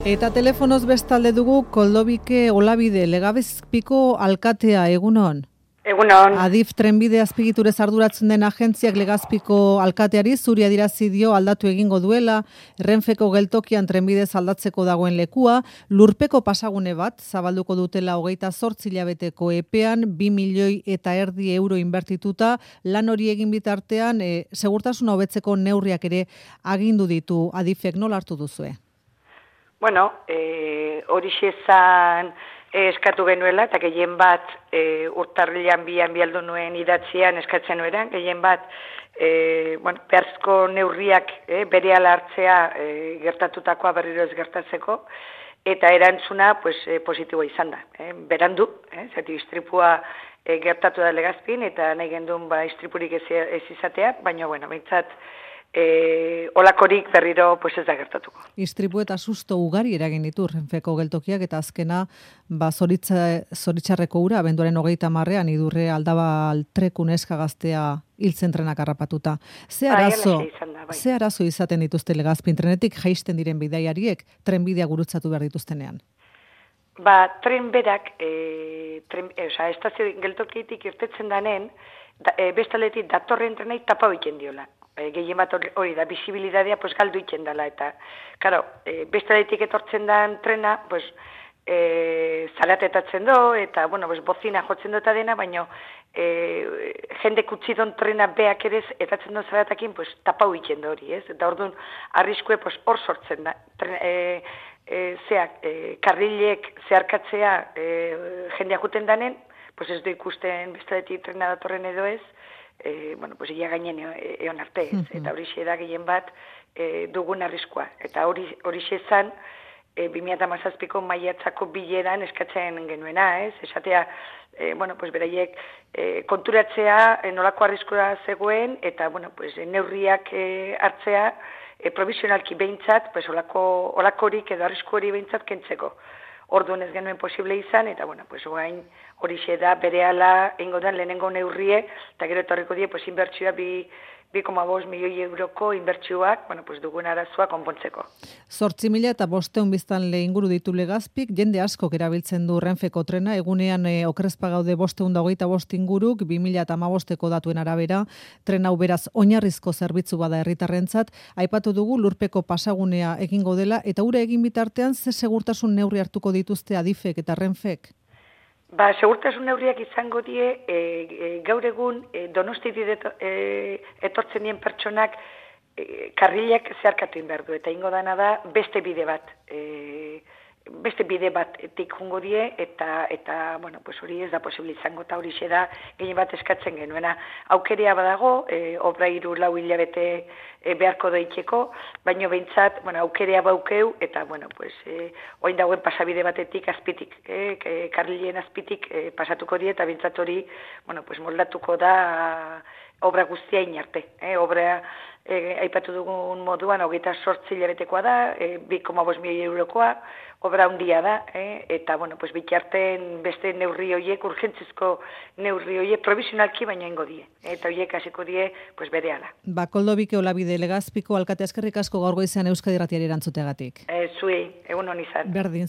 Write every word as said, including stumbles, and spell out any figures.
Eta telefonoz bestalde dugu Koldobike Olabide Legazpiko alkatea, egunon. Egunon. Adif trenbide azpigiturez arduratzen den agentziak Legazpiko alkateari zuri adirazi dio aldatu egingo duela, Renfeko geltokian trenbidez aldatzeko dagoen lekua, lurpeko pasagune bat zabalduko dutela hogeita zortzi hilabeteko epean, bi milioi eta erdi euro inbertituta, lan hori egin bitartean, e, segurtasuna hobetzeko neurriak ere agindu ditu Adifek, nola hartu duzue? Bueno, e, hori xezan eskatu genuela, eta gehien bat e, urtarrilan bian bialdu nuen idatzian eskatzen nueran, gehien bat e, bueno, beharzko neurriak e, berehala hartzea e, gertatutakoa berriro ez gertatzeko, eta erantzuna pues, e, positiboa izan da. E, berandu, e, zati istripua e, gertatu da Legazpin, eta nahi gendun ba, istripurik ez, ez izatea, baina, bueno, behintzat, E, olakorik berriro pues ez da gertatuko. Istripu eta susto ugari eragin ditu Renfeko geltokiak eta azkena ba zoritza, zoritxarreko ura abenduaren hogeita marrean idurre aldabal treku neska gaztea hiltzen trenak harrapatuta. Ze arazo, da, bai. ze arazo izaten dituzte Legazpin trenetik jaisten diren bidaiariek trenbidea gurutzatu behar dituztenean? Ba, tren berak, e, tren, e, oza, estazio geltokitik irtetzen danen, da, e, bestaletik datorren trenei tapa egiten diola. E, gehien bat hori da, bisibilidadea pues, galdu itzen dela, eta, karo, e, bestaletik etortzen dan trena, pues, e, zaratetatzen do, eta, bueno, pues, bozina jotzen dut dena, baina e, jende kutzidon trena beak ere etatzen dut zaratakin, pues, tapau itzen do hori, ez? Eta orduan, arriskue, pues, hor sortzen da. Tren, e, e, zeak, e, karrilek zeharkatzea e, jendea juten danen, pues, ez du ikusten bestaletik trena datorren edo ez, E, bueno, pues ia gainen egon arte, ez? Eta hori da gehien bat e, dugun arriskua. Eta hori hori xezan, e, bi mila hamazazpiko maiatzako bileran eskatzen genuena, ez? Esatea, e, bueno, pues beraiek e, konturatzea e, nolako arriskua zegoen, eta, bueno, pues neurriak e, hartzea, e, provisionalki behintzat, pues olako, olakorik edo arrisku hori behintzat kentzeko. Orduan ez genuen posible izan, eta, bueno, pues, oain hori da berehala egingo den lehenengo neurrie, eta gero etorriko die, pues, inbertsioa bi, bi koma bost milioi euroko inbertsioak, bueno, pues, dugun arazoa konpontzeko. Zortzi mila eta bosteun biztanle inguru ditu Legazpik, jende askok erabiltzen du Renfeko trena, egunean e, okrezpa gaude bosteun da hogeita bost inguruk, bi mila eta hamabosteko datuen arabera, tren hau beraz oinarrizko zerbitzu bada herritarrentzat, aipatu dugu lurpeko pasagunea egingo dela, eta ura egin bitartean ze segurtasun neurri hartuko dituzte Adifek eta Renfek? Ba, segurtasun neurriak izango die, e, e, gaur egun e, Donostitik e, etortzen dien pertsonak e, karrilak zeharkatu behar du, eta ingo dana da beste bide bat, e, beste bide bat etik jungo die, eta, eta bueno, pues hori ez da posible izango, eta hori da gehien bat eskatzen genuena. Aukerea badago, e, obra hiru lau hilabete e, beharko doiteko, baino behintzat, bueno, aukerea baukeu, eta, bueno, pues, e, oin dagoen pasabide batetik azpitik, e, e, karrilen azpitik e, pasatuko die, eta behintzat hori, bueno, pues, moldatuko da obra guztia inarte, e, obra E, aipatu dugun moduan, hogeita sortzi hilabetekoa da, e, bi koma bost milioi eurokoa, obra handia da, e, eta, bueno, pues, bitarten beste neurri horiek, urgentzizko neurri horiek, provisionalki baina ingo die, eta horiek hasiko die, pues, berehala. Ba, Koldobike Olabide Legazpiko alkate eskerrik asko gaur goizean Euskadi Irratiari erantzutegatik. E, zuei, egun hon izan. Berdin.